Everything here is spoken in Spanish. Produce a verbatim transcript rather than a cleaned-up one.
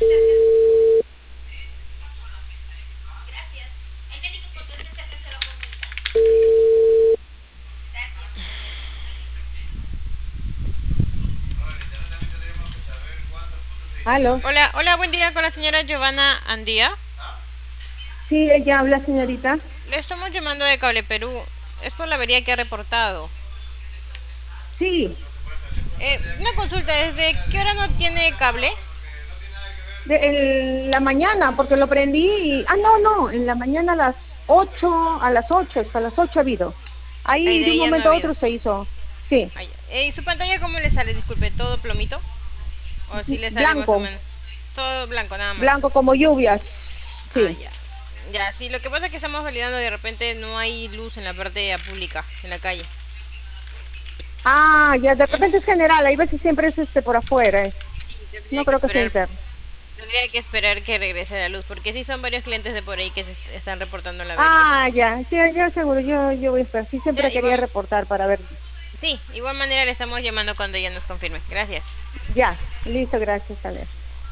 ¿Aló? Hola, hola, buen día con la señora Giovanna Andía. Sí, ella habla, señorita. Le estamos llamando de Cable Perú. Es por la avería que ha reportado. Sí, Eh, una consulta, ¿desde qué hora no tiene cable? de en la mañana, porque lo prendí y... Ah, no, no, en la mañana a las ocho, a las ocho, hasta las ocho ha habido. Ay, Ahí de de un ahí ya no ha momento a habido. otro se hizo. Sí, Ay, eh, ¿y su pantalla cómo le sale? Disculpe, ¿todo plomito? ¿O si le sale más o blanco, menos? Todo blanco, nada más. blanco como lluvias. Ah, Sí. ya. Ya, sí, lo que pasa es que estamos validando de repente no hay luz en la parte pública, en la calle. Ah, ya, de Ujú. repente es general, hay veces siempre es este por afuera. eh. Sí, No tendría que creo que sea esperar, interno. tendría que esperar que regrese la luz, porque sí son varios clientes de por ahí que se est- están reportando la avería. Ah, ya, sí, yo seguro, yo, yo voy a esperar. Sí, Ya, siempre quería igual, reportar para ver. sí, igual manera le estamos llamando cuando ya nos confirme. Gracias. Ya, listo, gracias, Ale.